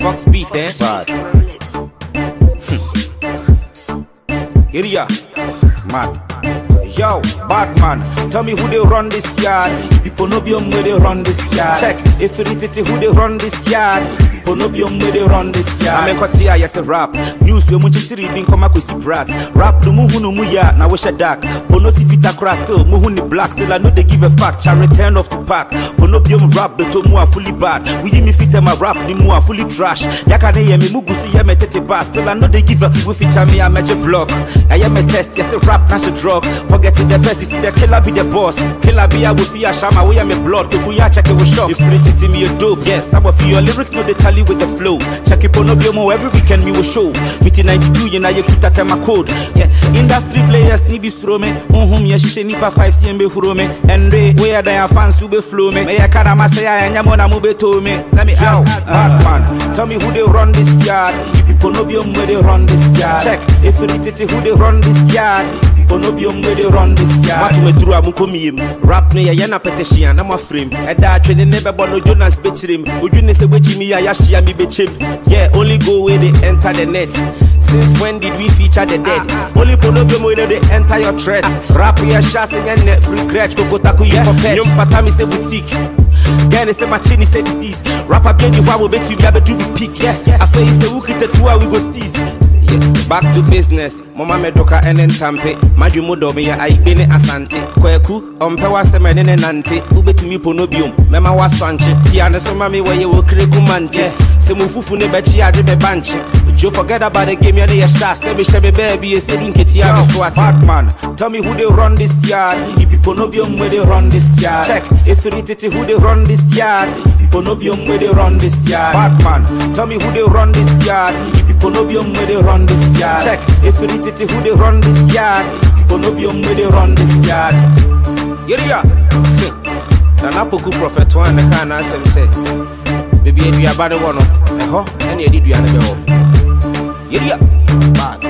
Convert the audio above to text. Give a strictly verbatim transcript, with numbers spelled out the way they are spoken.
Fox beat, eh? Bad. Here ya, mad. Yo, bad man, tell me who they run this yard. People no be on where they run this yard. Check if it is who they run this yard. People no be on where they run this yard. I'm a kotia, yes a rap. News we munchi chiri bin koma kwesi brat. Rap no muhu no muya na wisha dark. Bono si fita crash still muhu ni black. Still I know they give a fuck. Cha return off to pack. Bono be on rap beto mu a fully bad. We give me fita my rap ni mu a fully trash. Yaka ne ye me mugu si ye me tete bad. Still I know they give a we feature me a major block. I am a test, yes a rap nash a drug. Forget to the best, you see the killer be the boss. Killer be a with a shama, we am a blood. Kuya check it with shock. If spirit to me a dope, yes. Some of your lyrics know they tally with the flow. Check it on Obiomo every weekend we will show. fifty ninety-two, you know you put that my code. Yeah, industry players need be throw me. Unhum ya shishe nipa five C M B hurome. And they where they are fans who be flow me. May I can't masaya and yamona mube to me. Let me ask, bad man. Tell me who they run this yard. People know where they run this yard. Check if it is who they run this yard. Bono bi omwe de run this yard. What we through amukomiem. Rap ne ya na peteshia na frame. Eda twene ne be bono Jonas bechirim. Odwene se wechimi ya yashia mi bechim. Yeah, only go where they enter the net. Since when did we feature the dead? Only bono bi omwe they enter your threat. Rap ya shas and net free scratch kokotaku ye for pet. Yom fatami se boutique. Then say my chin say disease. Rapper bien you wa bet you be do be peak. Yeah, I say is the who the two we go seize. Yeah. Back to business. Mama medoka enen tampe. Maju modo me I bene asante. Kweku ompewa semene ne nante. Ubetumi ponobium. Mema waswanche. Tia ne so mami where you kreku mante. Se mufufu ne bechi ade be banche. You forget about the game, you're a shot. Say me shebe baby, you say Dinketia be swat. Bad man, tell me who they run this yard. People no be on where they run this yard. Check if it is who they run this yard. People no be on where they run this yard. Bad man, tell me who they run this yard. People no be on where they run this yard. Check if it is who they run this yard. People no be on where they run this yard. Yeah, Nana Poku prophet one the can answer say. Baby, if you are bad one, eh ho, and you did you another. Yeah, bad.